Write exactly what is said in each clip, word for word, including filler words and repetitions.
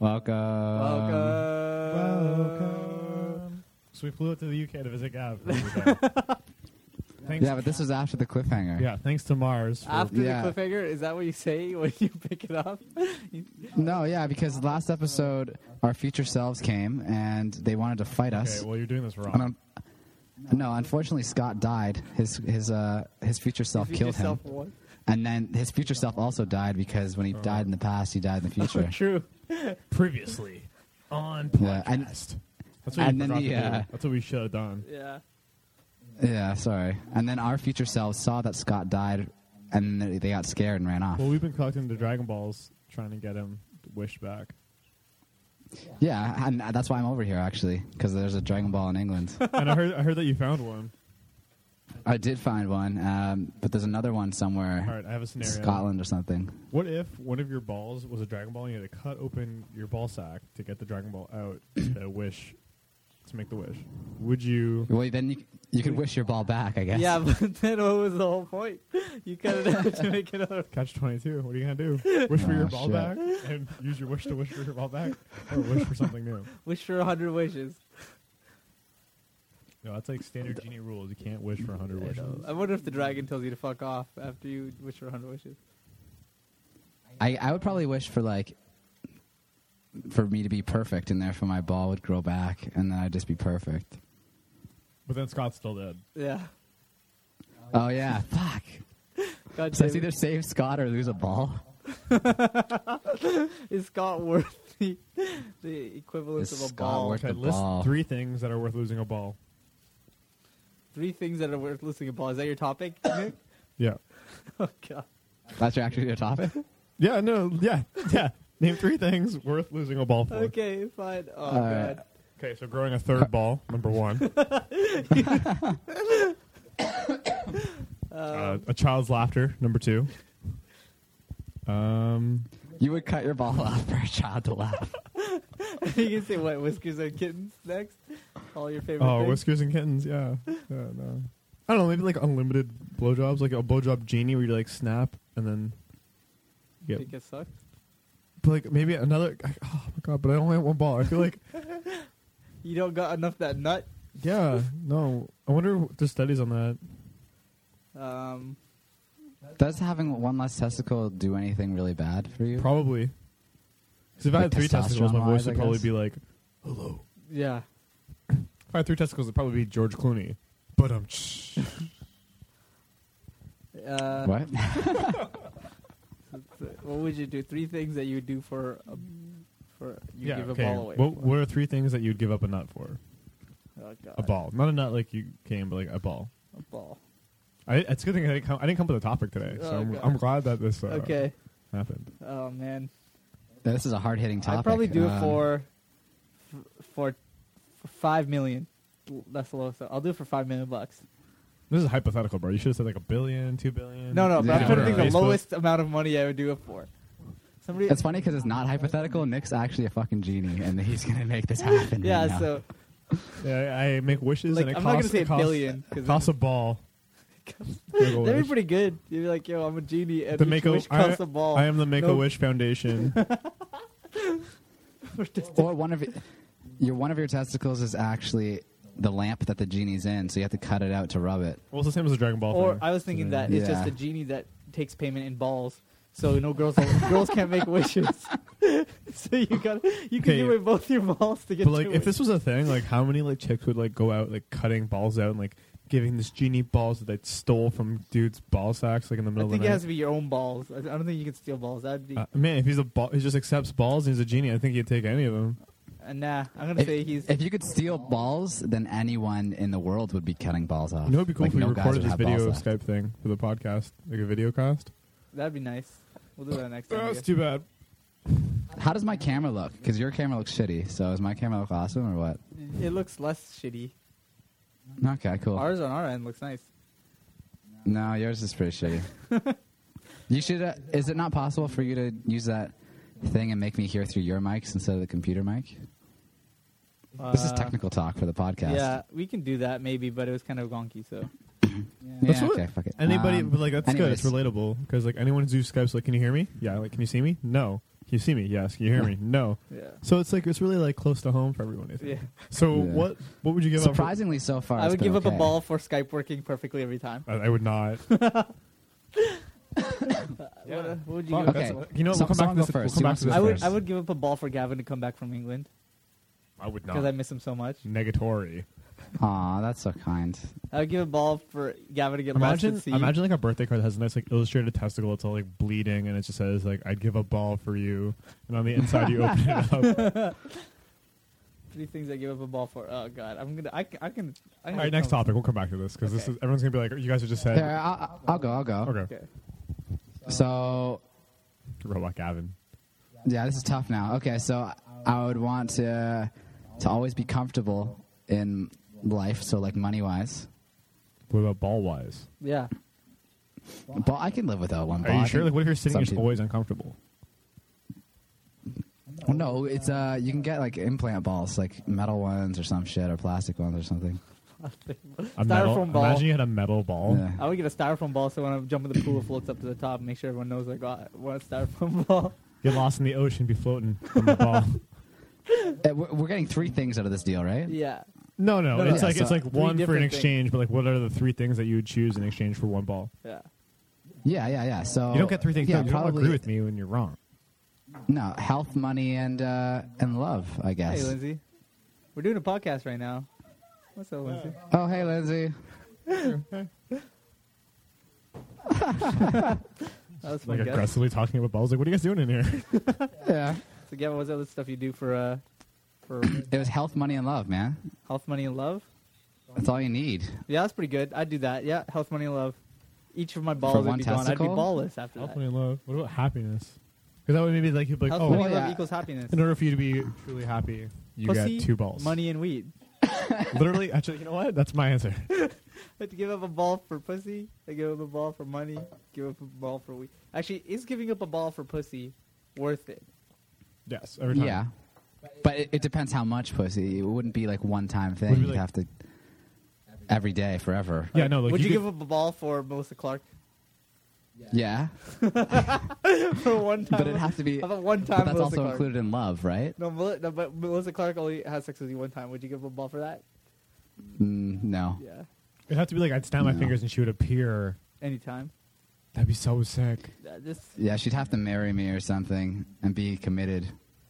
Welcome. Welcome. Welcome. So we flew out to the U K to visit Gav. Thanks. Yeah, but this was after the cliffhanger. Yeah, thanks to Mars. After Yeah. the cliffhanger, is that what you say when you pick it up? No, yeah, because last episode our future selves came and they wanted to fight us. Okay, well, you're doing this And wrong. un- no, unfortunately, Scott died. His his uh his future self If you killed him, yourself one. and then his future self also died because when he died in the past, he died in the future. True. Previously on Yeah, podcast. and- That's what and you then forgot the, to do. uh, That's what we should have done. Yeah. Yeah, sorry. And then our future selves saw that Scott died, and they got scared and ran off. Well, we've been collecting the Dragon Balls, trying to get him wished back. Yeah, and that's why I'm over here actually, because there's a Dragon Ball in England. And I heard, I heard that you found one. I did find one, um, but there's another one somewhere, All right, I have a scenario. Scotland or something. What if one of your balls was a Dragon Ball and you had to cut open your ball sack to get the Dragon Ball out to wish, to make the wish? Would you? Well, then you you could wish your ball back, I guess. Yeah, but then what was the whole point? You cut it out to make another. Catch twenty-two. What are you gonna do? Wish for Oh, your ball shit. back and use your wish to wish for your ball back, or wish for something new? Wish for a hundred wishes. No, that's like standard genie rules. You can't wish for a hundred I wishes. know. I wonder if the dragon tells you to fuck off after you wish for a hundred wishes. I, I would probably wish for like for me to be perfect, and therefore my ball would grow back, and then I'd just be perfect. But then Scott's still dead. Yeah. Oh yeah, fuck. God So damn it's either it. save Scott or lose a ball. Is Scott worth the, the equivalent Is of a Scott ball? worth- Okay, the list ball. three things that are worth losing a ball. Three things that are worth losing a ball. Is that your topic, Nick? Yeah. Oh god. That's your actually your topic. Yeah. No. Yeah. Yeah. Name three things worth losing a ball for. Okay, fine. Oh All right. god. Okay, so growing a third ball, number one. uh, a child's laughter, number two. Um, You would cut your ball off for a child to laugh. You can say what? Whiskers and kittens next. All your favorite. oh, things? whiskers and kittens, yeah. yeah no. I don't know, maybe like unlimited blowjobs, like a blowjob genie where you like snap and then you Think get. it sucked. But like maybe another. Oh my god! But I only have one ball. I feel like. You don't got enough that nut. Yeah. No. I wonder if there's studies on that. Um, Does having one less testicle do anything really bad for you? Probably. Because if I Like had three testicles, my testosterone-wise, voice would I probably guess? be like, "Hello." yeah. If I had three testicles, it'd probably be George Clooney. But um, Uh, What? What would you do? Three things that you would do for a, for you yeah. give Okay. a ball away. What, for. what are three things that you'd give up a nut for? Oh god. A ball, not a nut like you came, but like a ball. A ball. I, it's a good thing I didn't come, I didn't come up with a topic today, so Oh, I'm, God. I'm glad that this uh, Okay. happened. Oh man. This is a hard hitting topic. I'd probably do it Um, for, for for five million. That's the lowest. I'll do it for five million bucks. This is hypothetical, bro. You should have said like a billion, two billion. No, no, but Yeah. I'm trying to think the Facebook. lowest amount of money I would do it for. Somebody. It's funny because it's not hypothetical. Nick's actually a fucking genie, and he's gonna make this happen. yeah. right now. So Yeah, I make wishes, like and it I'm costs, not gonna say it a costs, billion it costs a ball. Make a that'd be wish. pretty good. You'd be like, yo, I'm a genie, and The each Make a- wish I- costs a ball. I am the Make a No- Wish Foundation. Or one of y- your one of your testicles is actually the lamp that the genie's in, so you have to cut it out to rub it. Well, it's the same as the Dragon Ball Or thing. I was thinking that it's just Yeah. a genie that takes payment in balls. So no girls, girls can't make wishes. So you got you can Okay. give away both your balls to get. But like, two if this wishes. was a thing, like, how many like chicks would like go out like cutting balls out and like giving this genie balls that they stole from dudes' ball sacks like in the I middle think of it the has night? to be your own balls. I I don't think you can steal balls. That'd be Uh, man, if he's a ball, he just accepts balls. and He's a genie. I think he'd take any of them. uh, nah. I'm gonna If, say he's. if you could steal balls, then anyone in the world would be cutting balls off. You know, it'd be cool Like, if we no guys recorded would this have video balls left. Skype thing for the podcast, like a video cast. That'd be nice. We'll do that next time. I That's guess. too bad. How does my camera look? Because your camera looks shitty. So does my camera look awesome or what? It looks less shitty. Okay, cool. Ours on our end looks nice. No, yours is pretty shitty. You should. Uh, is it not possible for you to use that thing and make me hear through your mics instead of the computer mic? This is Uh, technical talk for the podcast. Yeah, we can do that maybe, but it was kind of gonky. So. Yeah, That's what- okay, fuck it. Anybody, Um, but like that's anyways. good. It's relatable because like anyone who's used Skype's like, can you hear me? Yeah. Like, can you see me? No. you see me? Yes. Can you hear me? No. Yeah. So it's like it's really like close to home for everyone. I think. Yeah. So Yeah. what what would you give up? Surprisingly, so far, I it's would been give up a okay. ball for Skype working perfectly every time. For? I, I would not. What, uh, what would you Fuck, give Okay. that's- You know, what, So- we'll come back someone to go this. first. We'll come Who back wants to to this I would first. I would give up a ball for Gavin to come back from England I would because not. I miss him so much. Negatory. Aw, that's so kind. I would give a ball for Gavin to get Imagine, lost at sea. imagine like a birthday card that has a nice like illustrated testicle. It's all like bleeding, and it just says like "I'd give a ball for you," and on the inside you open it up. Three things I give up a ball for. Oh God, I'm gonna. I, can- I can. I All right, next topic. Well come back to this because this Okay. is everyone's gonna be like, "You guys are just said." Here, I'll, I'll go. I'll go. Okay, Okay. So Robot Gavin. yeah, this is tough now. Okay, so I would want to to always be comfortable in life. So like money wise, What about ball wise? Yeah. ball I can live without one Are ball. you I sure? can- Like, what if you're sitting? some You're just people- always uncomfortable. Well, no, it's uh, you can get like implant balls, like metal ones or some shit, or plastic ones or something. A metal. Styrofoam ball. Imagine you had a metal ball. Yeah. I would get a styrofoam ball so when I jump in the pool, it floats up to the top. Make sure everyone knows I got one styrofoam ball. Get lost in the ocean, be floating on the ball. Uh, We're we're getting three things out of this deal, right? Yeah. No, no, No, no, it's yeah, like it's so- like Three one for an different things. exchange, but like, what are the three things that you would choose in exchange for one ball? Yeah. Yeah, yeah, yeah. So You don't get three things. Yeah, no, you don't probably. agree with me when you're wrong. No, health, money, and uh, and love. I guess. Hey, Lindsay. We're doing a podcast right now. What's up, Lindsay? Oh, hey, Lindsay. That was fun, Like guys. aggressively talking about balls. Like, what are you guys doing in here? Yeah. So, Gavin, what's the other stuff you do for uh, for It was health, money, and love, man. health, money, and love? That's all you need. Yeah, that's pretty good. I'd do that. Yeah, health, money, and love. Each of my balls would one be gone. I'd be testicle? ballless after Health, that. money, and love. What about happiness? Because that would maybe like you'd be like, Health, oh, money, well, and love yeah. equals happiness. in order for you to be truly happy, you Pussy, get two balls. money, and weed. Literally, actually, you know what? That's my answer. I have to give up a ball for pussy. I give up a ball for money. Give up a ball for weed. Actually, is giving up a ball for pussy worth it? Yes, every time. Yeah. But it, it depends how much pussy. It wouldn't be like one time thing. Would it be You'd like- have to every day, forever. Yeah, no. Like Would you, you give up a ball for Melissa Clark Yeah. for one time? But it'd have to be. How about one But time that's Melissa also Clark? included in love, right? No, Mel- no, but Melissa Clark only has sex with you one time. Would you give up a ball for that? Mm, no. Yeah, it'd have to be like I'd snap my No. fingers and she would appear. anytime. That'd be so sick. Uh, just Yeah, she'd have to marry me or something and be committed.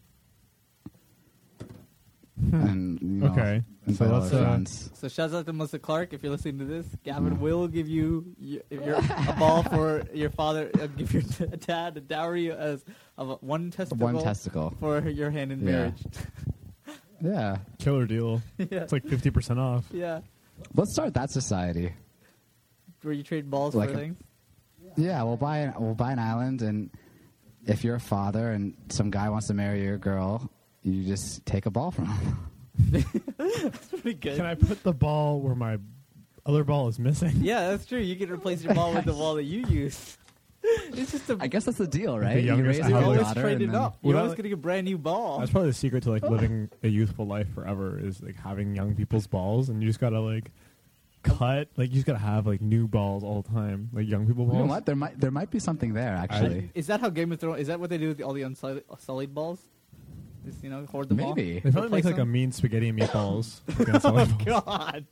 and you know, Okay, invite so all let's, her uh, friends. so shouts out to Melissa Clark if you're listening to this. Gavin Mm. will give you y- if you're a ball for your father. Uh, give your t- dad a dowry as of a- one testicle One testicle. for your hand in Yeah. marriage. Yeah. Killer deal. yeah, It's like fifty percent off. yeah. Let's start that society. Where you trade balls Like for a- things. Yeah, we'll buy an, we'll buy an island, and if you're a father and some guy wants to marry your girl, you just take a ball from him. That's pretty good. Can I put the ball where my other ball is missing? Yeah, that's true. You can replace your ball with the ball that you use. It's just a. I guess that's the deal, right? The you youngest raise out You're your of always daughter, trading and then- up. You're Well, always that- getting a brand new ball. That's probably the secret to like living a youthful life forever is like having young people's balls, and you just gotta like cut. Like you just gotta have like new balls all the time, like young people balls. You know what? There might there might be something there actually. Is that how Game of Thrones? Is that what they do with all the unsullied sullied balls? Just, you know, hoard them all. Maybe. They probably Replace make like a them? mean spaghetti and meatballs. against all the balls. God.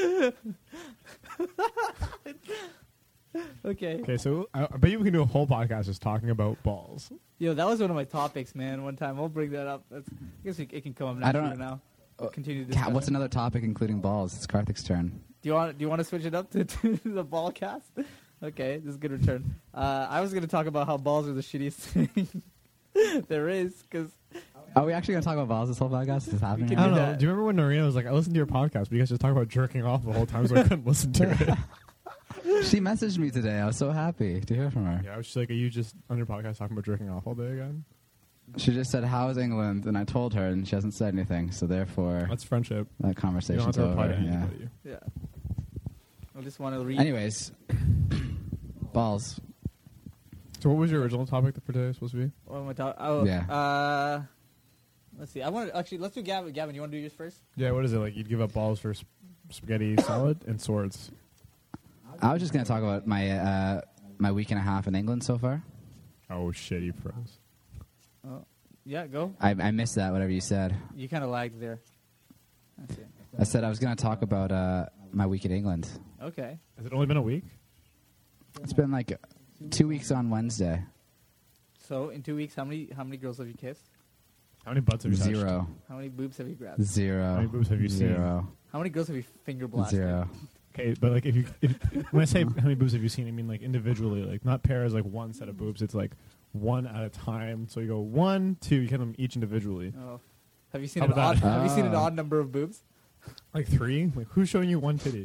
Okay. Okay, so I, I bet you we can do a whole podcast just talking about balls. Yo, that was one of my topics, man. One time, we'll bring that up. That's, I guess it, it can come up I naturally don't- now. Uh, Continue to Cat, discuss. what's another topic including balls? It's Karthik's turn. Do you want? Do you want to switch it up to, to the ball cast? Okay, this is a good return. Uh, I was going to talk about how balls are the shittiest thing there is, because Are we actually gonna talk about balls this whole podcast? Is this happening? can I right don't do know. that. Do you remember when Norina was like, "I listened to your podcast, but you guys just talk about jerking off the whole time, so I couldn't listen to it." now? She messaged me today. I was so happy to hear from her. Yeah, I was just like, "Are you just on your podcast talking about jerking off all day again?" She just said, "How's England?" And I told her, and she hasn't said anything. So therefore, That's friendship. that You don't conversation's have to reply over. to Yeah. anybody. yeah. I just want to read. Anyways, balls. So, what was your original topic for today supposed to be? What am I talking? Oh, Yeah. Uh, let's see. I want to actually let's do Gavin. Gavin, you want to do yours first? Yeah, what is it like? You'd give up balls for sp- spaghetti salad and swords. I was just gonna talk about my uh, my week and a half in England so far. Oh shit, you froze. Oh, yeah, go. I, I missed that, whatever you said. You kind of lagged there. I see. I said I was going to talk about uh, my week in England. Okay. Has it only been a week? It's been like two weeks on Wednesday. So in two weeks, how many how many girls have you kissed? How many butts have you touched? Zero. How many boobs have you grabbed? Zero. How many boobs have you seen? Zero. How many girls have you finger blasted? Zero. Okay, but like if you if, when I say how many boobs have you seen, I mean like individually, like not pairs, like one set of boobs. It's like one at a time. So you go one, two, you count them each individually. Oh. Have you seen How an about odd? that? Have you seen an Ah. odd number of boobs? Like three? Like who's showing you one titty?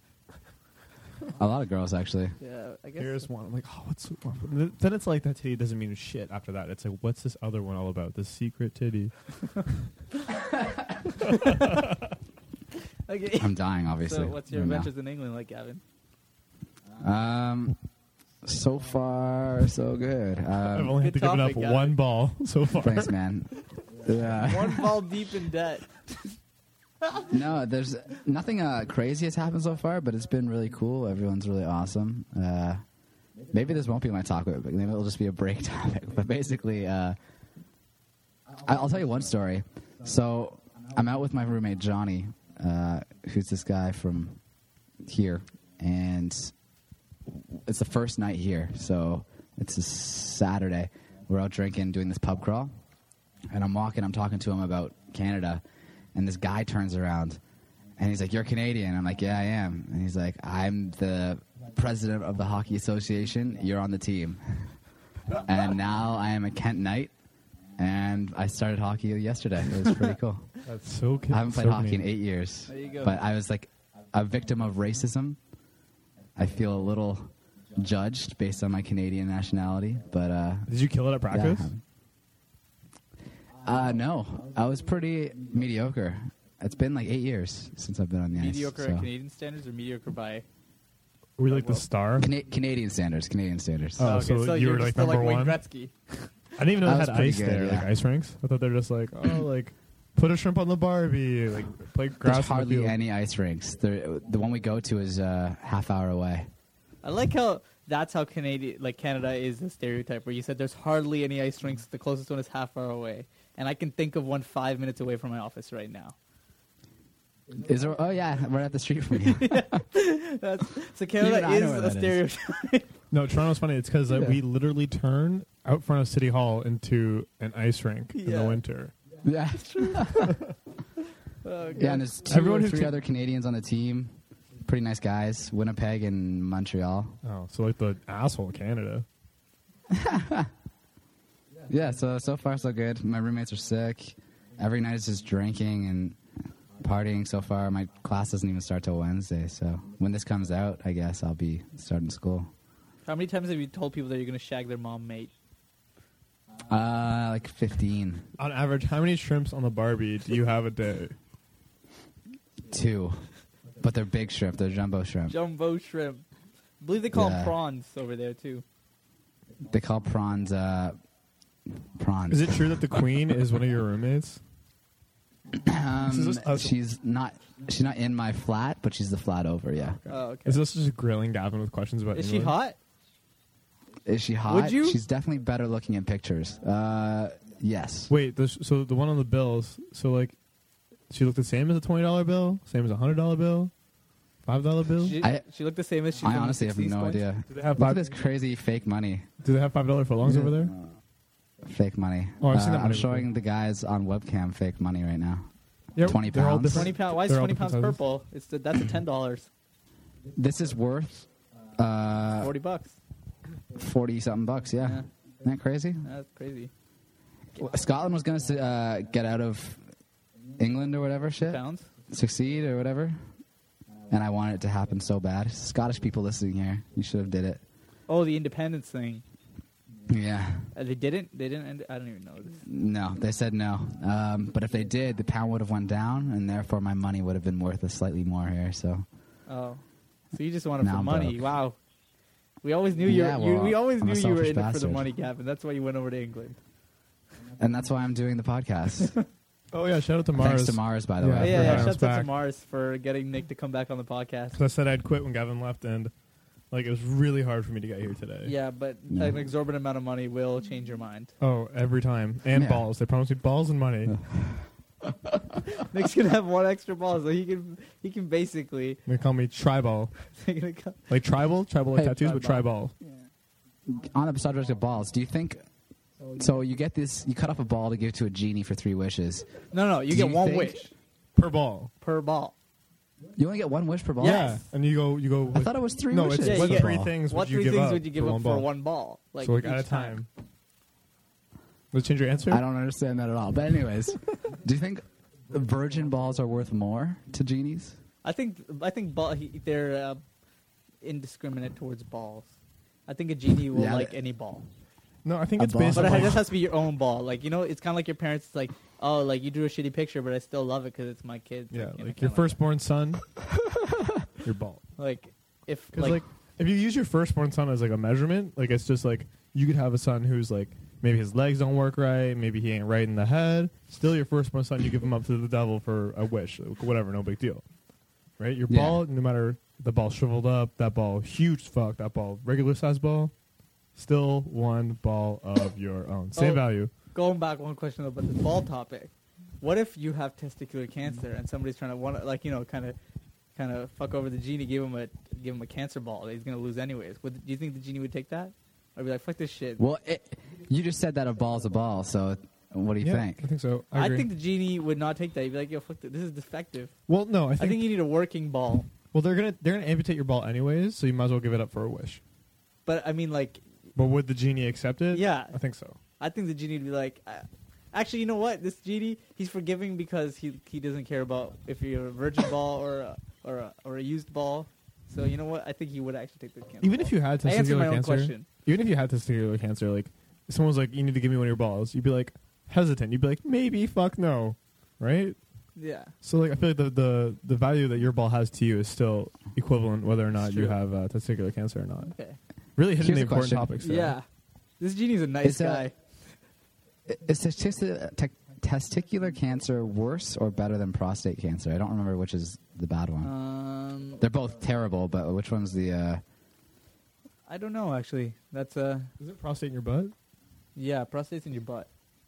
A lot of girls, actually. Yeah, I guess. Here's one. I'm like, oh, what's then it's like that titty doesn't mean shit after that. It's like, what's this other one all about? The secret titty. Okay. I'm dying, obviously. So what's your right now. adventures in England like, Gavin? Um, so far, so good. I've Um, only had to good give it up topic, Gavin. one ball so far. thanks, man. Yeah. One ball deep in debt. No, there's nothing uh, crazy has happened so far, but it's been really cool. Everyone's really awesome. Uh, maybe this won't be my talk, but maybe it'll just be a break topic. But basically, uh, I- I'll tell you one story. So I'm out with my roommate Johnny, uh, who's this guy from here, and it's the first night here. So it's a Saturday. We're out drinking, doing this pub crawl, and I'm walking. I'm talking to him about Canada. And this guy turns around, and he's like, "You're Canadian." I'm like, "Yeah, I am." And he's like, "I'm the president of the Hockey Association. You're on the team." And now I am a Kent Knight, and I started hockey yesterday. It was pretty cool. That's so cool. I haven't played so hockey in neat. eight years, There you go. but I was like a victim of racism. I feel a little judged based on my Canadian nationality, but uh, Did you kill it at practice? yeah. Uh, no, I was pretty mediocre. It's been like eight years since I've been on the ice. Mediocre so. at Canadian standards or mediocre by? Were you like Well, the star? Cana- Canadian standards. Canadian standards. Oh, okay, so you you're were, like, still number like one? Wayne Gretzky. I didn't even know That they was had pretty ice good, there, yeah. like ice rinks. I thought they were just like, oh, like put a shrimp on the Barbie, like play grass. There's in the hardly field. any ice rinks. The the one we go to is a uh, half hour away. I like how that's how Canadian, like Canada, is the stereotype where you said there's hardly any ice rinks. The closest one is half hour away, and I can think of one five minutes away from my office right now. Is there? Oh yeah, right up the street from you. That's, so Canada Even I know is where a that is. stereotype. No, Toronto's funny. It's because uh, Yeah. we literally turn out front of City Hall into an ice rink in Yeah. the winter. yeah, Oh, yeah. And there's two Everyone or who's three ca- other Canadians on the team. Pretty nice guys. Winnipeg and Montreal. Oh, so like the asshole Canada. Yeah. So so far so good. My roommates are sick. Every night is just drinking and partying. So far, my class doesn't even start till Wednesday. So when this comes out, I guess I'll be starting school. How many times have you told people that you're going to shag their mom mate? Uh, like fifteen. On average, how many shrimps on the Barbie do you have a day? Two. But they're big shrimp. They're jumbo shrimp. Jumbo shrimp. I believe they call them Yeah. prawns over there too. They call prawns uh, prawns. Is it true that the queen is one of your roommates? Um, This is just us- she's not. She's not in my flat, but she's the flat over. Yeah. Oh, okay. Is this just grilling Gavin with questions about Is she England? hot? Is she hot? Would you? She's definitely better looking in pictures. Uh, yes. Wait, the, so the one on the bills, so like, she looked the same as a twenty dollar bill, same as a hundred dollar bill, five dollar bill. She, I- she looked the same as she. I from the honestly have sixties no coins? idea. Do they have Look five? at this crazy fake money. Do they have five dollar footlongs over there? Fake money. Oh, I've seen Uh, that I'm money showing the guys on webcam fake money right now. Yeah, twenty they're all pounds. different- Twenty pounds. Why is they're all twenty pounds different sizes. purple? It's the, that's a ten dollars. This is worth uh, Forty bucks. forty something bucks. Yeah. Yeah. Isn't that crazy? That's crazy. Scotland was going to uh, get out of England or whatever shit, Pounds. succeed or whatever, and I wanted it to happen so bad. Scottish people listening here, you should have did it. Oh, the independence thing. Yeah. Uh, they didn't. They didn't. End, I don't even know this. No, they said no. Um, but if they did, the pound would have went down, and therefore my money would have been worth a slightly more here. So Oh, so you just want it Now for I'm money? broke. Wow. We always knew you. Yeah, Were, you well, we always I'm knew a you were selfish in it for the bastard. money, Gavin. That's why you went over to England. and that's why I'm doing the podcast. Oh yeah, shout out to Mars. Thanks to Mars, by the Yeah. Yeah, way. yeah, for yeah. having us Shouts out to back. Mars for getting Nick to come back on the podcast. Because I said I'd quit when Gavin left, and Like, it was really hard for me to get here today. Yeah, but Yeah. an exorbitant amount of money will change your mind. Oh, every time. And Yeah. balls. They promised me balls and money. Nick's gonna have one extra ball, so he can he can basically. They call me tribal. they're gonna come- Like tribal? Tribal like Hey, tattoos, but tribal. tribal. On the subject of balls, do you think? So you get this, you cut off a ball to give to a genie for three wishes. No, no, you Do get you one think- wish Per ball. per ball. You only get one wish per ball. Yeah. And you go, you go. I with- thought it was three No, wishes. it's Yeah, you what get- three things What would you three give things up would you give for up one for ball? one ball? Like so like at each a time. Let's change your answer. I don't understand that at all. But anyways, do you think virgin balls are worth more to genies? I think I think ball, he, they're uh, indiscriminate towards balls. I think a genie will Yeah, like they- any ball, No, I think A it's ball. based but on it like, just has to be your own ball. Like you know, it's kind of like your parents. It's like, oh, like you drew a shitty picture, but I still love it because it's my kid. yeah, you know, like kinda your firstborn son, your ball. Like if Because like, like, if you use your firstborn son as like a measurement, like it's just like you could have a son who's like maybe his legs don't work right, maybe he ain't right in the head. Still, your firstborn son, you give him up to the devil for a wish, whatever, no big deal, right? Your Yeah. ball, no matter the ball shriveled up, that ball huge fuck, that ball regular size ball, still one ball of your own, same Oh. value. going back one question about this ball topic. What if you have testicular cancer and somebody's trying to want like you know kind of kind of fuck over the genie, give him a give him a cancer ball that he's gonna lose anyways? Would, do you think the genie would take that? I'd be like, fuck this shit. Well, it, you just said that a ball's a ball. So what do you yeah, think? I think so. I, I agree. think the genie would not take that. He'd be like, yo, fuck this. This is defective. Well, no, I I think, think you need a working ball. well they're gonna they're gonna amputate your ball anyways, so you might as well give it up for a wish. But I mean, like, But would the genie accept it? Yeah. I think so. I think the genie would be like, uh, actually, you know what? This genie, he's forgiving because he he doesn't care about if you're a virgin ball or a, or a, or a used ball. So you know what? I think he would actually take the cancer. Even ball. if you had I answered my testicular own cancer, question. even if you had testicular cancer, like if someone was like, "You need to give me one of your balls," you'd be like hesitant. You'd be like, "Maybe, fuck no," right? Yeah. So like, I feel like the the, the value that your ball has to you is still equivalent whether or not It's you true. have uh, testicular cancer or not. Okay. Really hitting Here's the a important question. topics. There. Yeah. This genie's a nice Is, uh, guy. Is testi- te- testicular cancer worse or better than prostate cancer? I don't remember which is the bad one. Um, They're both terrible, but which one's the? Uh, I don't know actually. That's uh, Is it prostate in your butt? yeah, prostate's in your butt.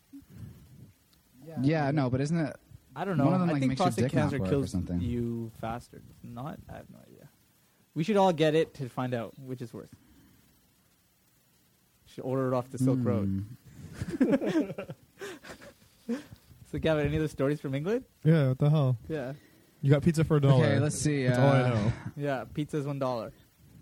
yeah, no, but isn't it? I don't know. One of them, I like, think makes your prostate dick not cancer work or kills something. you faster. It's not? I have no idea. We should all get it to find out which is worse. Should order it off the Silk Road. Hmm. So, Gavin, any other stories from England? Yeah. What the hell? Yeah. You got pizza for a dollar. Okay, let's see. That's uh, all I know. Yeah, pizza's one dollar.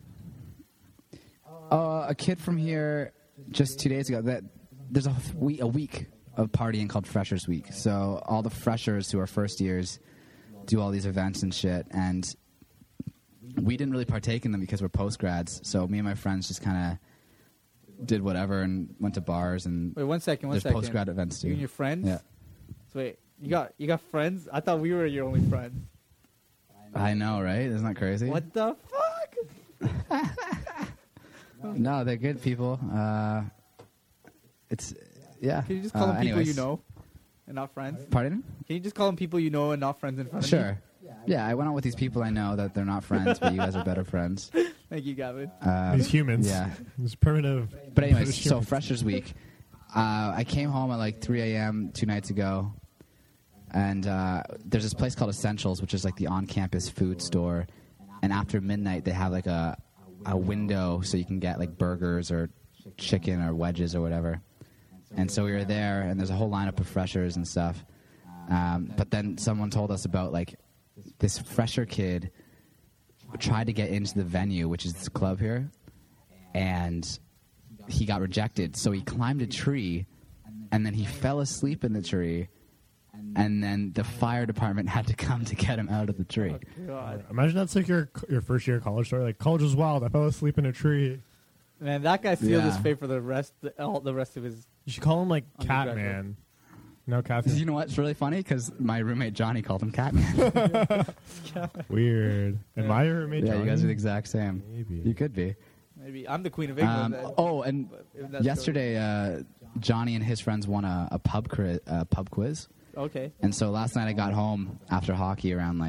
Uh, a kid from here just two days ago. That there's a week, a week of partying called Freshers Week. So all the freshers who are first years do all these events and shit, and we didn't really partake in them because we're post grads. So me and my friends just kind of did whatever and went to bars and Wait, one second, one there's second. post grad events too. You and your friends? Yeah, So wait, you got you got friends? I thought we were your only friends. I know, right? Isn't that crazy? What the fuck? No, they're good people. Uh, it's yeah. Can you just call Uh, them people anyways. you know and not friends? Pardon? Can you just call them people you know and not friends in front of me? Sure. Yeah, I went out with these people I know that they're not friends, but you guys are better friends. Thank you, Gavin. Uh, These humans. Yeah. These primitive. But anyways, British so humans. Freshers Week, uh, I came home at like three a.m. two nights ago, and uh, there's this place called Essentials, which is like the on-campus food store. And after midnight, they have like a a window so you can get like burgers or chicken or wedges or whatever. And so we were there, and there's a whole lineup of freshers and stuff. Um, but then someone told us about like this fresher kid tried to get into the venue, which is this club here, and he got rejected. So he climbed a tree, and then he fell asleep in the tree, and then the fire department had to come to get him out of the tree. God. Imagine that's like your your first year college story. Like college was wild. I fell asleep in a tree. Man, that guy sealed his Yeah. fate for the rest the, all the rest of his You should call him like Undergraduate. Catman. No, Catman. You know what's really funny? Because my roommate Johnny called him Catman. Weird. And my roommate. Yeah, you guys are the Johnny? exact same. Maybe. You could be. maybe I'm the queen of England. Um, then. oh, and But if that's yesterday, uh, Johnny and his friends won a, a pub cri- uh, pub quiz. true. Okay. And so last night I got home after hockey around like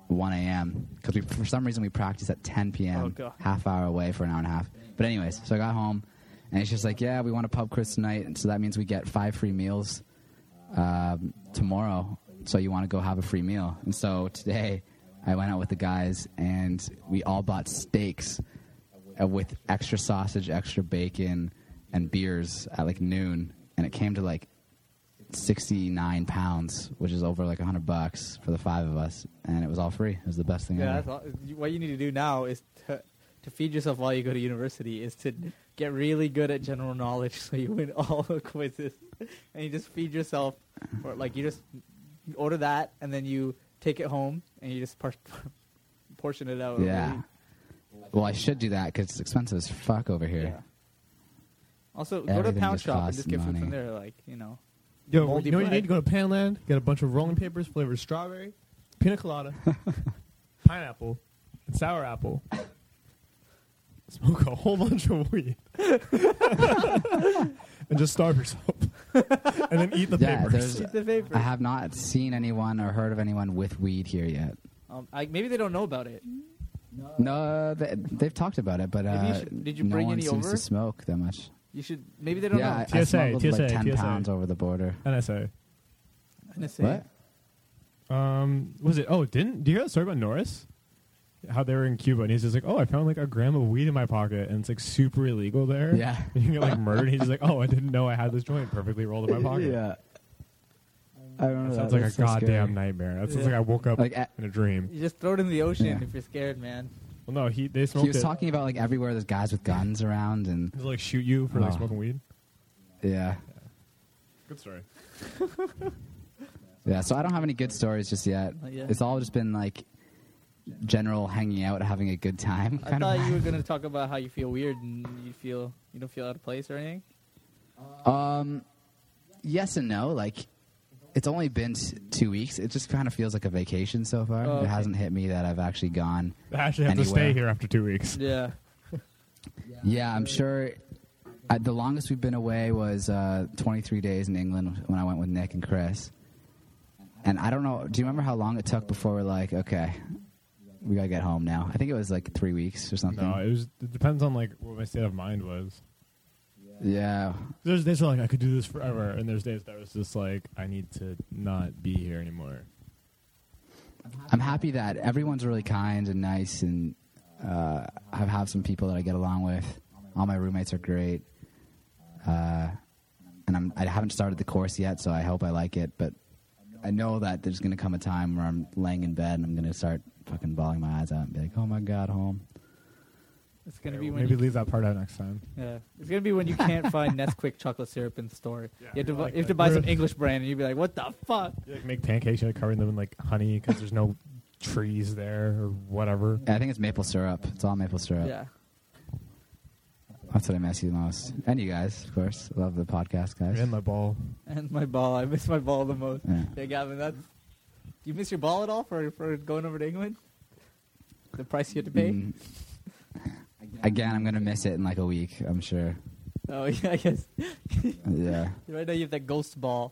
one a.m. because we for some reason we practiced at ten p.m. Oh, God. half hour away for an hour and a half. But anyways, so I got home, and it's just like, yeah, we want a pub quiz tonight, and so that means we get five free meals um, tomorrow. So you want to go have a free meal. And so today I went out with the guys, and we all bought steaks uh, with extra sausage, extra bacon, and beers at like noon, and it came to like sixty-nine pounds, which is over like a hundred bucks for the five of us, and it was all free. It was the best thing Yeah, ever. that's all, what you need to do now is to, to feed yourself while you go to university is to get really good at general knowledge so you win all the quizzes. And you just feed yourself, or like you just order that and then you take it home and you just par- portion it out. Yeah. Well, I should do that because it's expensive as fuck over here. Yeah. Also, go to Everything the pound just shop and costs just get food money. from there. Like, you know. Yo, Moldy you know what you bread. need? Go to Panland, get a bunch of rolling papers flavored strawberry, pina colada, pineapple, and sour apple. Smoke a whole bunch of weed. And just starve yourself. And then eat the Yeah, papers. there's- Eat the paper. I have not seen anyone or heard of anyone with weed here yet. Um, I, maybe they don't know about it. No, they, they've talked about it, but Maybe you uh, should- did you no bring one any seems over? to smoke that much. You should. Maybe they don't Yeah, know. I, I T S A, smuggled T S A, like ten T S A. pounds over the border. N S A. N S A. What? Um, was it? Oh, didn't do you hear that story about Norris? How they were in Cuba, and he's just like, "Oh, I found like a gram of weed in my pocket, and it's like super illegal there." Yeah. And you can get like murdered. He's just like, "Oh, I didn't know I had this joint perfectly rolled in my pocket." Yeah. I remember That sounds that. like a That's so goddamn scary. nightmare. That sounds Yeah. like I woke up Like, uh, in a dream. You just throw it in the ocean Yeah. if you're scared, man. Well, no, he they smoked He was it. talking about like everywhere there's guys with guns around, and They'll like shoot you for like Oh. smoking weed. yeah, Good story. yeah. So I don't have any good stories just yet. Not yet. It's all just been like general hanging out, having a good time. I kind thought of you were gonna talk about how you feel weird and you feel you don't feel out of place or anything. Um, yes and no. Like, it's only been t- two weeks. It just kind of feels like a vacation so far. Oh, okay. It hasn't hit me that I've actually gone. I actually have to Anywhere. stay here after two weeks. Yeah. Yeah, I'm sure. I, the longest we've been away was uh, twenty-three days in England when I went with Nick and Chris. And I don't know. Do you remember how long it took before we're like, okay, we gotta get home now? I think it was like three weeks or something. No, it was. It depends on like what my state of mind was. Yeah. There's days where like I could do this forever, and there's days that was just like I need to not be here anymore. I'm happy that everyone's really kind and nice, and uh, I have some people that I get along with. All my roommates are great, uh, and I'm, I haven't started the course yet, so I hope I like it. But I know that there's going to come a time where I'm laying in bed and I'm going to start fucking bawling my eyes out and be like, "Oh my god, home." It's gonna be when Maybe you, leave that part out next time. yeah. It's gonna be when you can't find Nesquik chocolate syrup in the store. Yeah, you have to, I bu- like you have to that. buy some Really? English brand, and you'd be like, "What the fuck?" You, like make pancakes, you like covering them in like honey because there's no trees there or whatever. Yeah, I think it's maple syrup. It's all maple syrup. Yeah. That's what I miss you the most, and you guys, of course. Love the podcast, guys. And my ball. And my ball. I miss my ball the most. Yeah. Yeah, Gavin. That's. Do you miss your ball at all for for going over to England? The price you had to pay. Mm. Again, I'm gonna miss it in like a week. I'm sure. Oh yeah, I guess. Yeah. Right now you have that ghost ball.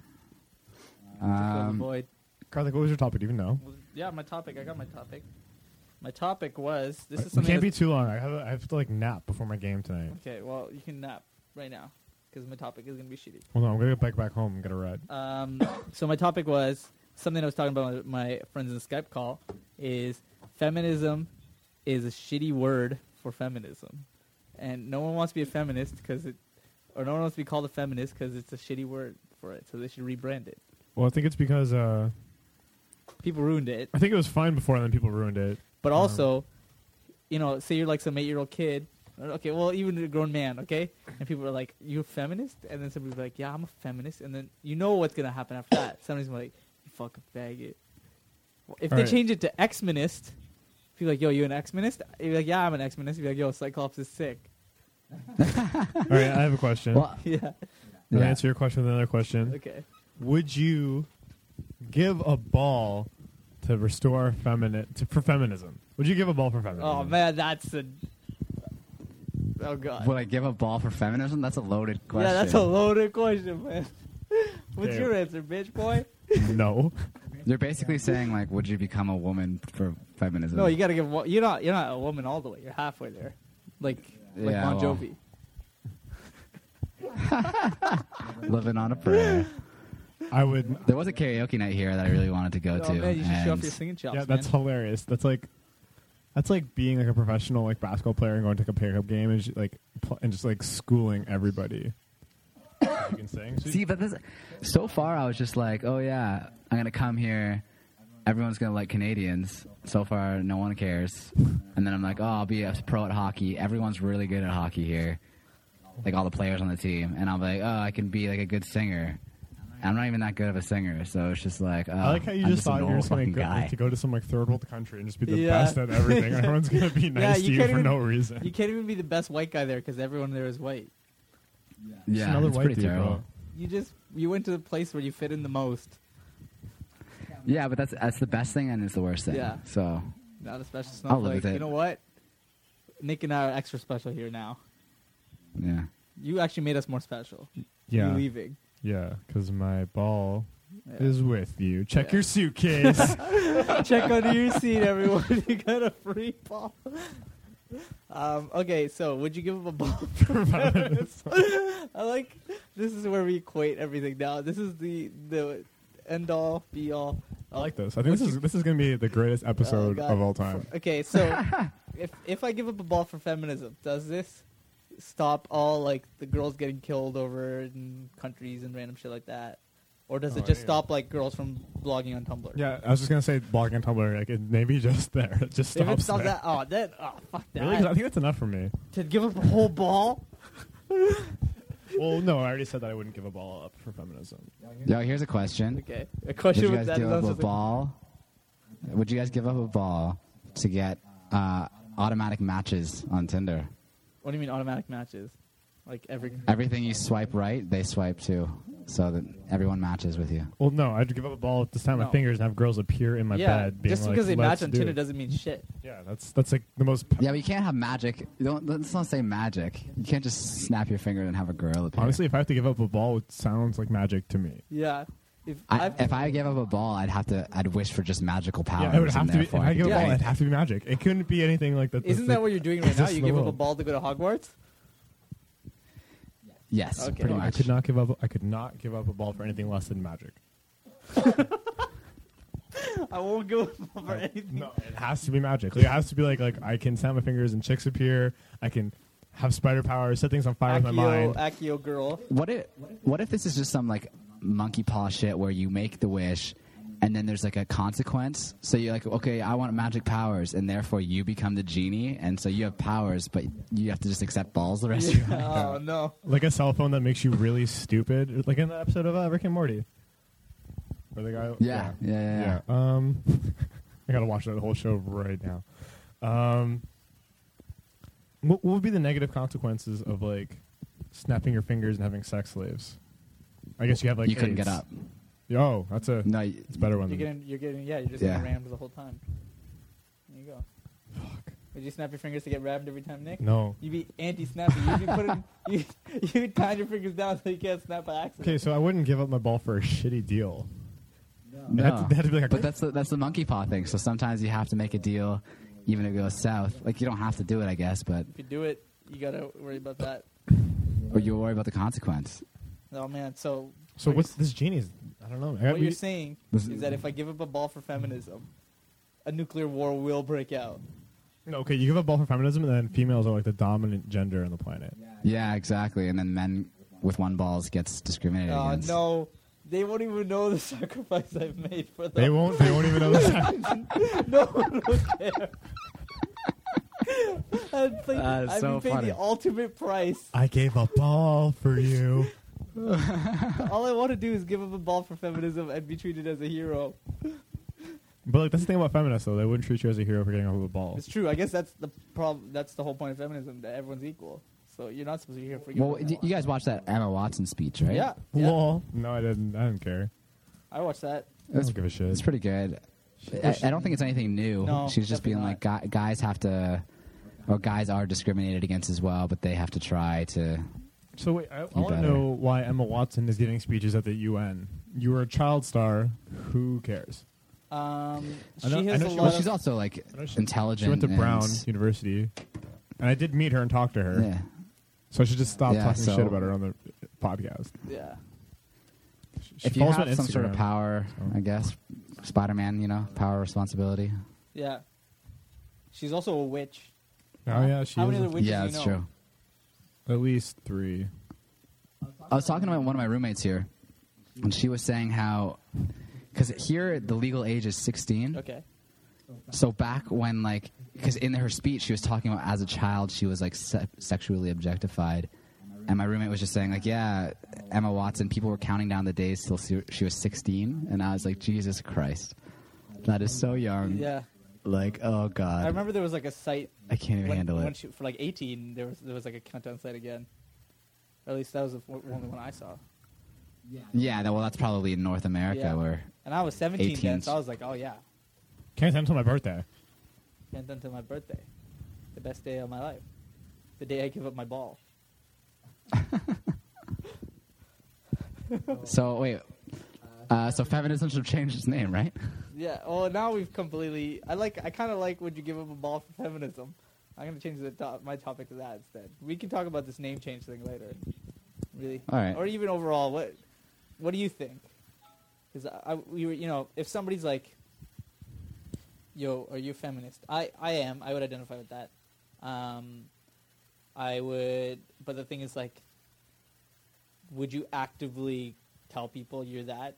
to fill the Um, void. Karthik, what was your topic? Do you even know? Well, yeah, my topic. I got my topic. My topic was this is It something. can't be that's- too long. I have I have to like nap before my game tonight. Okay, well you can nap right now because my topic is gonna be shitty. Hold on, I'm gonna get back back home and get a ride. Um, so my topic was something I was talking about with my friends in the Skype call is feminism is a shitty word for feminism, and no one wants to be a feminist because it, or no one wants to be called a feminist because it's a shitty word for it. So they should rebrand it. Well, I think it's because uh, People ruined it, I think it was fine before, and then people ruined it. but Um, also, you know, say you're like some eight-year-old kid. Okay, well, even a grown man, okay? And people are like, "You a feminist?" And then somebody's like, "Yeah, I'm a feminist." And then you know what's gonna happen after that. Somebody's gonna be like, "You fucking faggot." If they Alright. change it to X-minist, if you're like, "Yo, you an X-minist?" You're like, "Yeah, I'm an X-minist." You're like, "Yo, Cyclops is sick." All right, I have a question. well, Yeah. I'll yeah. answer your question with another question. Okay. Would you give a ball to restore femini- to, for feminism? Would you give a ball for feminism? Oh man, that's a. Oh god. Would I give a ball for feminism? That's a loaded question. Yeah, that's a loaded question, man. What's Okay. your answer, bitch boy? No. They're basically saying like, would you become a woman for feminism? No, you gotta give. wo- You're not. You're not a woman all the way. You're halfway there, like like Yeah, Bon well. Jovi. Living on a prayer. I would. There was a karaoke night here that I really wanted to go Oh to. man, you should show off and- your singing chops. Yeah, that's man. hilarious. That's like, that's like being like a professional like basketball player and going to like, a pickup game and just, like pl- and just like schooling everybody. You can sing. See, but this, so far I was just like, oh yeah, I'm gonna come here. Everyone's gonna like Canadians. So far, no one cares. And then I'm like, oh, I'll be a pro at hockey. Everyone's really good at hockey here, like all the players on the team. And I'll be like, oh, I can be like a good singer. I'm not even that good of a singer, so it's just like, oh, I like how you I'm just a thought you were normal just going fucking to go, guy. like, to go to some like third world country and just be the Yeah. best at everything. Everyone's going to be nice Yeah, to you you can't for even- no reason. You can't even be the best white guy there because everyone there is white. Yeah, another it's white pretty dude, terrible. bro. You just you went to the place where you fit in the most. Yeah, but that's that's the best thing and it's the worst thing. Yeah. So Not a special I'll live snowflake. with it. You know what? Nick and I are extra special here now. yeah. You actually made us more special. Yeah, You leaving. yeah, because my ball Yeah. is with you. Check Yeah. your suitcase. Check under your seat, everyone. You got a free ball. Um, okay, so would you give him a ball for feminism? I like this is where we equate everything now. This is the the end all be all. I like this. I think this is this is going to be the greatest episode Oh, God. of all time. Okay, so if if I give up a ball for feminism, does this stop all like the girls getting killed over in countries and random shit like that, or does Oh, it just yeah. stop like girls from blogging on Tumblr? Yeah, I was just going to say blogging on Tumblr. Like, it maybe just there. It just If stops it stops there. that, oh, then oh fuck that. Really? 'Cause I think that's enough for me. To give up a whole ball. Well, no, I already said that I wouldn't give a ball up for feminism. Yo, here's a question. Okay, a Would question you with guys that give is up a also- ball? Would you guys give up a ball to get uh, automatic matches on Tinder? What do you mean automatic matches? Like every. Everything you swipe right, they swipe too, so that everyone matches with you. Well, no, I'd give up a ball at this time No. my fingers and have girls appear in my yeah, bed. Being just like, because they "Let's match on do Tinder it." doesn't mean shit. Yeah, that's that's like the most. Yeah, but you can't have magic. You don't, let's not say magic. You can't just snap your finger and have a girl appear. Honestly, if I have to give up a ball, it sounds like magic to me. Yeah. If I, I've- if I gave up a ball, I'd have to. I'd wish for just magical powers. Yeah, it would have and to be. If therefore I could give a do ball, it'd anything. have to be magic. It couldn't be anything like that. Isn't that's that what you're doing right now? exists You in the give up a world. ball to go to Hogwarts? Yes, Okay. pretty No, I much. could not give up. I could not give up a ball for anything less than magic. I won't give up a ball for anything. No, it has to be magic. Like, it has to be like like I can snap my fingers and chicks appear. I can have spider powers, set things on fire with my Accio, mind. Accio girl. What if what if this is just some like monkey paw shit where you make the wish and then there's like a consequence? So you're like, okay, I want magic powers, and therefore you become the genie, and so you have powers, but you have to just accept balls the rest of your life. Oh no. Like a cell phone that makes you really stupid. Like in the episode of uh, Rick and Morty. Where the guy. Yeah, yeah, yeah. yeah. Yeah. Um, I gotta watch that whole show right now. Um, what, what would be the negative consequences of like snapping your fingers and having sex slaves? I guess you have like you couldn't AIDS. get up. Oh, that's a No, you- it's a better one. You're Than, getting, you're getting, yeah, you're just Yeah. getting rammed the whole time. There you go. fuck. Would you snap your fingers to get rammed every time, Nick? No. You'd be anti-snapping. You'd be putting, you, you'd tie your fingers down so you can't snap by accident. Okay, so I wouldn't give up my ball for a shitty deal. no. They had to- they had to be like, but that's the, that's the monkey paw thing. So sometimes you have to make a deal, even if it goes south. Like you don't have to do it, I guess, but If you do it, you gotta worry about that. or you worry about the consequence. Oh man, so So what what's you're- this genie's? I don't know. I what gotta you're be- saying This- is that if I give up a ball for feminism, a nuclear war will break out. No, okay, you give a ball for feminism, and then females are like the dominant gender on the planet. Yeah, exactly. And then men with one balls gets discriminated Oh against. no, they won't even know the sacrifice I've made for them. They won't. They won't even know this. No one will care. I'd, play, That is I'd so be paid funny. the ultimate price. I gave a ball for you. All I want to do is give up a ball for feminism and be treated as a hero. But like that's the thing about feminists, though. They wouldn't treat you as a hero for getting off of a ball. It's true. I guess that's the problem. That's the whole point of feminism, that everyone's equal. So you're not supposed to be here for giving Well, up a y- ball. you guys watched that Emma Watson speech, right? Yeah, yeah. Lol. No, I didn't. I didn't care. I watched that. I don't give a shit. It's pretty good. I, I don't think it's anything new. No, She's just being definitely like, guy, guys have to, or guys are discriminated against as well, but they have to try to. So wait, I, I You want to better. know why Emma Watson is giving speeches at the U N. You were a child star. Who cares? Um, I know- she I has know a she- lot Well, of. she's also like I know she- intelligent. She went to and- Brown University, and I did meet her and talk to her. Yeah. So I should just stop Yeah, talking so- shit about her on the podcast. yeah. She If you follows have me on some sort of Instagram. power, so. I guess, Spider-Man, you know, power, responsibility. Yeah. She's also a witch. Oh yeah, she How is many a- other witches yeah, do you that's know? true. at least three. I was talking about one of my roommates here, and she was saying how, because here the legal age is sixteen. Okay. So back when, like, because in her speech she was talking about as a child she was like se- sexually objectified, and my roommate was just saying like, yeah, Emma Watson, people were counting down the days till she, she was sixteen, and I was like, Jesus Christ, that is so young. Yeah. Like, oh god, I remember there was like a site I can't even when, handle when it. she, for like eighteen. There was there was like a countdown site again. Or at least that was the f- only one I saw. Yeah, that, well, that's probably in North America Yeah. where. And I was seventeen then, eighteen. so I was like, oh yeah, Can't until my birthday. can't done till my birthday, the best day of my life, the day I give up my ball. So wait, uh, so feminism should change its name, right? Yeah. Oh, now we've completely. I like. I kind of like. Would you give up a ball for feminism? I'm gonna change the top, my topic to that instead. We can talk about this name change thing later. Really. All right. Or even overall, what what do you think? Because I, I, we were, you know, if somebody's like, "Yo, are you a feminist?" I, I am. I would identify with that. Um, I would, but the thing is, like, would you actively tell people you're that?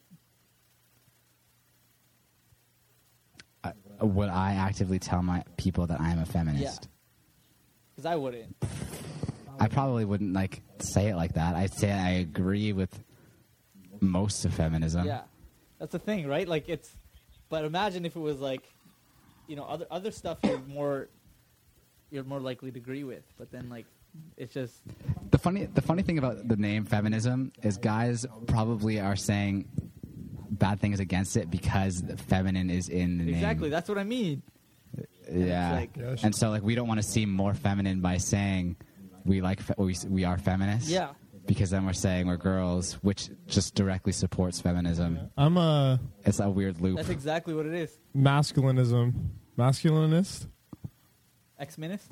Uh, would I actively tell my people that I am a feminist? Because I wouldn't. I probably wouldn't like say it like that. I'd say I agree with most of feminism. Yeah, that's the thing, right? Like it's, but imagine if it was like, you know, other other stuff you're more, you're more likely to agree with, but then like, it's just The funny, the funny thing about the name feminism is guys probably are saying bad things against it because the feminine is in the name. exactly that's what I mean. Yeah, like- Yeah, and so like we don't want to seem more feminine by saying we like fe- we we are feminists. Yeah, Because then we're saying we're girls, which just directly supports feminism. I'm a It's a weird loop. that's exactly what it is. masculinism, masculinist, X-Minist,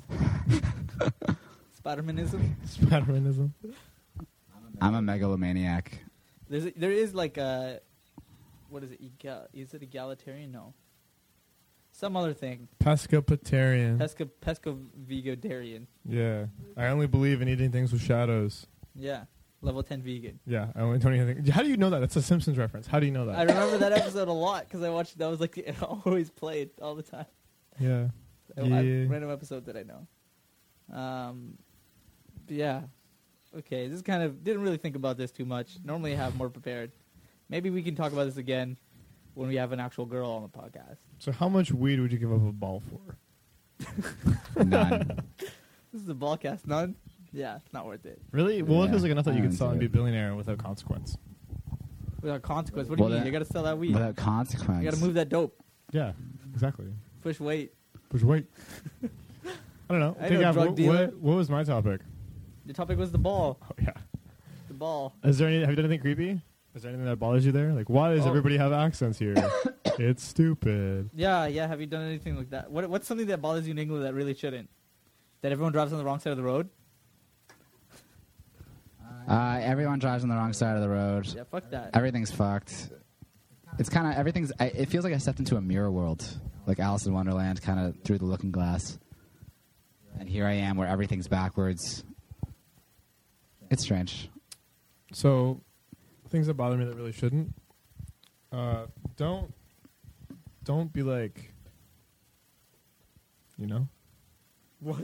Spider-Manism. Spider-Manism. I'm a megalomaniac. There's a, there is like a, what is it? Egal, is it egalitarian? No. Some other thing. Pescatarian. Pesca pesco-vegetarian. Yeah, I only believe in eating things with shadows. Yeah, level ten vegan. Yeah, I only don't eat anything. How do you know that? That's a Simpsons reference. How do you know that? I remember that episode a lot because I watched. That was like it always played all the time. yeah. A- a Yeah. random episode that I know. Um, but yeah. Okay, this kind of didn't really think about this too much. Normally, I have more prepared. Maybe we can talk about this again when we have an actual girl on the podcast. So how much weed would you give up a ball for? None. This is a ball cast, none. Yeah, it's not worth it. Really? Well, it Yeah, feels like enough that I you could don't sell do and be a it. billionaire without consequence. Without consequence. What do Well, you mean? that- You got to sell that weed. Without consequence. You got to move that dope. Yeah, exactly. Push weight. Push weight. I don't know. I Think know, of- drug what, dealer. What, what was my topic? The topic was the ball. Oh yeah. The ball. Is there any? Have you done anything creepy? Is there anything that bothers you there? Like, why does Oh. everybody have accents here? It's stupid. Yeah, yeah. Have you done anything like that? What, what's something that bothers you in England that really shouldn't? That everyone drives on the wrong side of the road? Uh, everyone drives on the wrong side of the road. Yeah, fuck that. Everything's fucked. It's kind of everything's. I, it feels like I stepped into a mirror world, like Alice in Wonderland, kind of through the looking glass. And here I am, where everything's backwards. It's strange. So, things that bother me that really shouldn't. Uh, don't, don't be like, you know. What?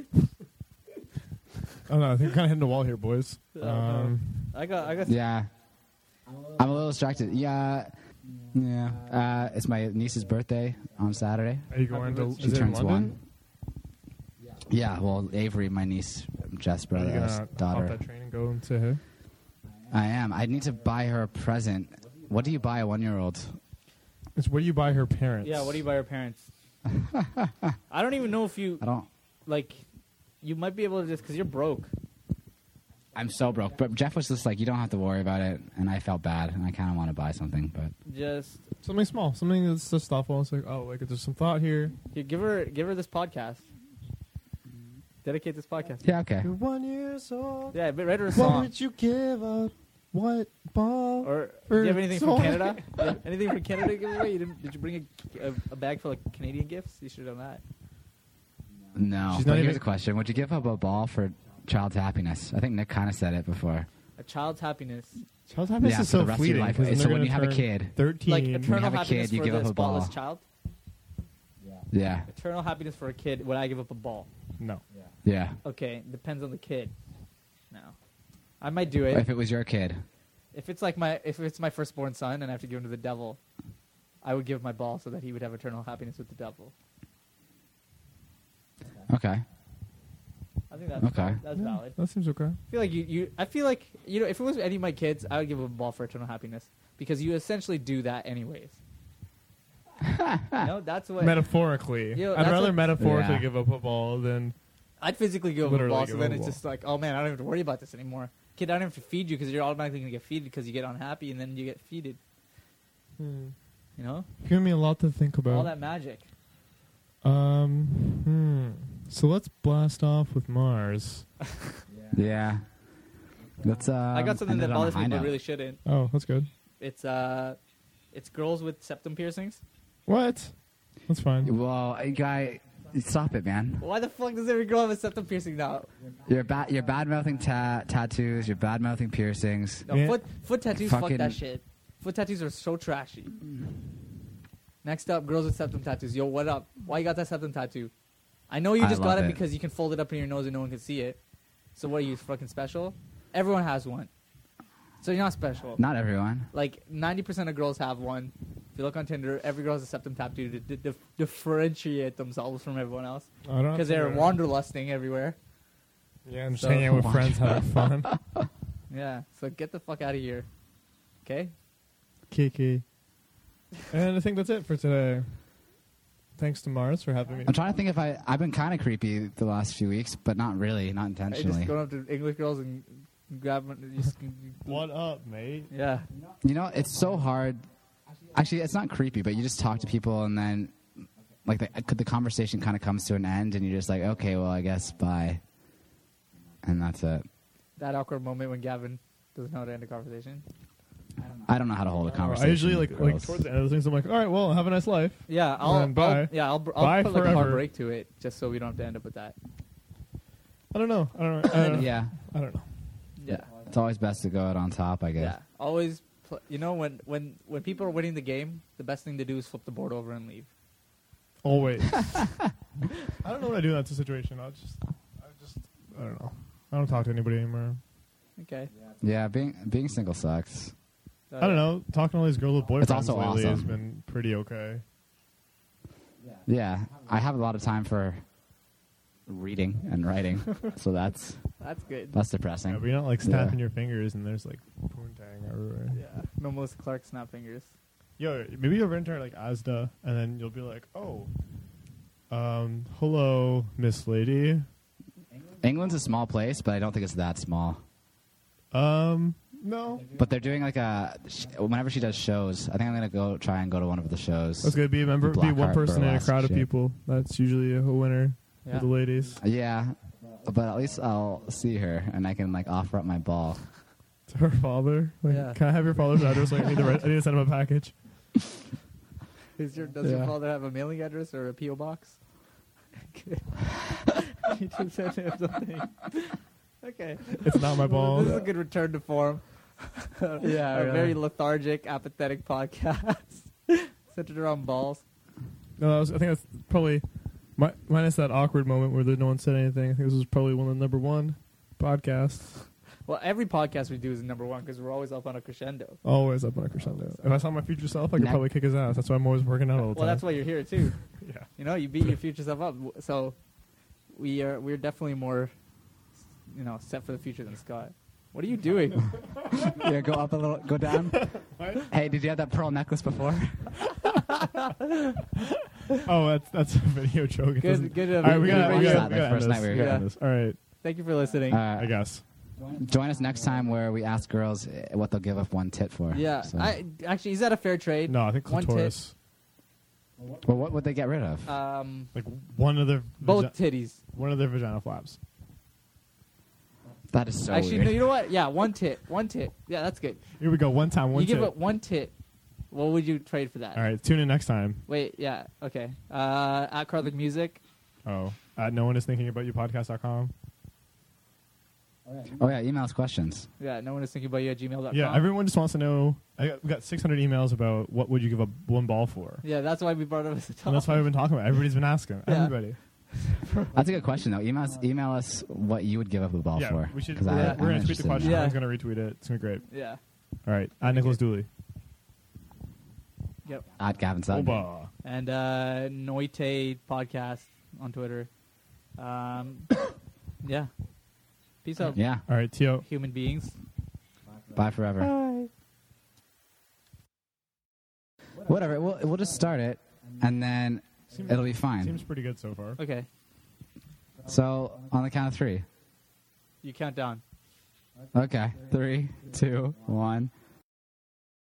I don't know. I think we're kind of hitting the wall here, boys. Oh, no. Um, I got, I got. Yeah, I'm a little distracted. Yeah, yeah. Uh, it's my niece's birthday on Saturday. are you going to? She Is it in turns London? one. Yeah, well, Avery, my niece, Jess' Are brother, you gonna uh, hop daughter. that train and go and say hey? I am. I need to buy her a present. What do you buy a one-year-old? It's what do you buy her parents? Yeah, what do you buy your parents? I don't even know if you I don't. like. You might be able to just because you're broke. I'm so broke. But Jeff was just like, you don't have to worry about it, and I felt bad, and I kind of want to buy something, but Just Something small, something that's just thoughtful. It's like, oh, like there's some thought here. you give her give her this podcast. Dedicate this podcast. yeah, okay. You're one years old. Yeah, but write her a What song. would you give up? What ball? Or do you have anything from Song. Canada? Do you have anything from Canada to give away? You didn't, did you bring a, a, a bag full of Canadian gifts? You should have done that. No. She's but not here's even- a question: would you give up a ball for child's happiness? I think Nick kind of said it before. A child's happiness. Child's happiness Yeah, is for so the rest of your fleeting. life. 'cause then So they're when you gonna have a turn kid- thirteen. Like you eternal have a happiness kid, you for give the up a ball. spotless child. Yeah. Eternal happiness for a kid. Would I give up a ball? No. Yeah. Okay, depends on the kid. No, I might do it If it was your kid. if it's like my if it's my firstborn son and I have to give him to the devil. I would give my ball so that he would have eternal happiness with the devil. Okay. I think that's Okay. valid. That's Yeah, valid. That seems okay. I feel like you, you. I feel like you know, if it was any of my kids, I would give them a ball for eternal happiness because you essentially do that anyways. no, that's what Metaphorically. Yo, I'd that's rather what- metaphorically Yeah. give up a ball than I'd physically give them a Literally ball. give So them then a it's ball. just like, oh man, I don't have to worry about this anymore. Kid, I don't have to feed you because you're automatically gonna get feeded because you get unhappy and then you get feeded. hmm. You know, giving me a lot to think about. all that magic. Um, hmm. So let's blast off with Mars. Yeah. Let's. Uh, I got something that bothers me but note. really shouldn't. Oh, that's good. It's uh, it's girls with septum piercings. What? That's fine. Well, hey, guy, stop it, man. Why the fuck does every girl have a septum piercing now? You're bad. You're bad mouthing ta- tattoos. You're bad mouthing piercings. No, Yeah. foot foot tattoos. Fuck Fucking- that shit. Foot tattoos are so trashy. Next up, girls with septum tattoos. Yo, what up? Why you got that septum tattoo? I know you I just got love it it. because you can fold it up in your nose and no one can see it. So what are you, fucking special? Everyone has one. So you're not special. Not everyone. Like ninety percent of girls have one. If you look on Tinder, every girl has a septum tattoo to d- dif- differentiate themselves from everyone else I don't because they're wanderlusting everywhere. Yeah, and just So- hanging out with friends, having fun. Yeah. So get the fuck out of here. Okay. Kiki. And I think that's it for today. Thanks to Mars for having me. I'm trying to think if I. I've been kind of creepy the last few weeks, but not really, not Hey, just intentionally. going up to English girls and grab them. you Just, What up, mate? yeah. You know, it's so hard. Actually, it's not creepy, but you just talk to people and then, like, the, the conversation kind of comes to an end, and you're just like, okay, well, I guess bye, and that's it. That awkward moment when Gavin doesn't know how to end a conversation. I don't know how to hold a conversation. I usually with like like girls. towards the end of things. I'm like, all right, well, have a nice life. Yeah, I'll, then bye. I'll yeah, I'll, br- I'll Bye put like a hard forever. break to it just so we don't have to end up with that. I don't know. I don't know. I don't know. Yeah, I don't know. Yeah, it's always best to go out on top, I guess. yeah. Always, pl- you know, when when when people are winning the game, the best thing to do is flip the board over and leave. Always. I don't know what I do in that situation. I'll just, I just, I don't know. I don't talk to anybody anymore. Okay. Yeah, being being single sucks. So, I don't know. Talking to all these girls with boyfriends It's also lately has awesome. been pretty okay. Yeah, I have a lot of time for reading and writing, so that's That's good. that's Yeah, depressing. but you're not like Yeah. snapping your fingers and there's like poontang everywhere. Yeah. No Melissa Clark snap fingers. Yo, maybe you'll enter like Asda and then you'll be like, oh, um, hello, Miss Lady. England's a small place, but I don't think it's that small. Um, no. But they're doing like a sh- whenever she does shows. I think I'm gonna go try and go to one of the shows. That's good. Be a member. The Be one Blackheart person in a burlesque crowd of shit. people. That's usually a winner Yeah. for the ladies. Yeah, but at least I'll see her and I can like offer up my ball. To her father. Like, Yeah. can I have your father's address? Like, I need to, write, I need to send him a package. Is your does your Yeah. father have a mailing address or a P O box? You just send him something. Okay. It's not my ball. This is a good return to form. Yeah, a really. very lethargic, apathetic podcast centered around balls. No, that was, I think that's probably mi- minus that awkward moment where there, no one said anything. I think this was probably one of the number one podcasts. Well, every podcast we do is number one because we're always up on a crescendo. Always up on a crescendo. If I saw my future self, I could Next- probably kick his ass. That's why I'm always working out all the Well, time. that's why you're here too. yeah. You know, you beat your future self up. So we are we're definitely more, you know, set for the future than Scott. What are you doing? Yeah, go up a little, go down. Hey, did you have that pearl necklace before? Oh, that's that's a video joke. It Good, doesn't- good. Uh, All right, we good gotta, we radio. gotta, that we the gotta first end night this. we were We here. gotta end this. All right, Thank you for listening. Uh, I guess. Join us next time where we ask girls eh, what they'll give up one tit for. Yeah. So- I actually is that a fair trade? No, I think One tit. clitoris. well, what would they get rid of? Um, Like one of their both vagi- titties. one of their vagina flaps. That is so Actually, weird. no. You know what? Yeah, one tit. One tit. Yeah, that's good. Here we go. One time, one you give tit. up one tit. What would you trade for that? All right, tune in next time. Wait. Yeah. Okay. Uh, at Carlick Music. Oh, uh, no one is thinking about you podcast dot com. Oh yeah, email us questions. Yeah. No one is thinking about you at gmail dot com. Yeah, everyone just wants to know. I got, we got six hundred emails about what would you give up one ball for, Yeah, that's why we brought it up as a topic. and that's why we've been talking about. It. Everybody's been asking. Yeah. Everybody. That's a good question though. Email us, email us what you would give up a ball yeah, for. we should. 'Cause We're, I- we're I'm gonna tweet the interested in question. that. Yeah. I'm gonna retweet it. It's gonna be great. Yeah. All right, at Nicholas Dooley. Yep. At Gavin Sutton. Oba. And uh, Noite podcast on Twitter. Um, yeah. Peace out, Yeah. All right, Tio. human beings. Bye forever. Bye. Whatever. We'll we'll just start it, and then Seems, it'll be fine. seems pretty good so far. Okay. So on the count of three. You count down. Okay. Three, two, one.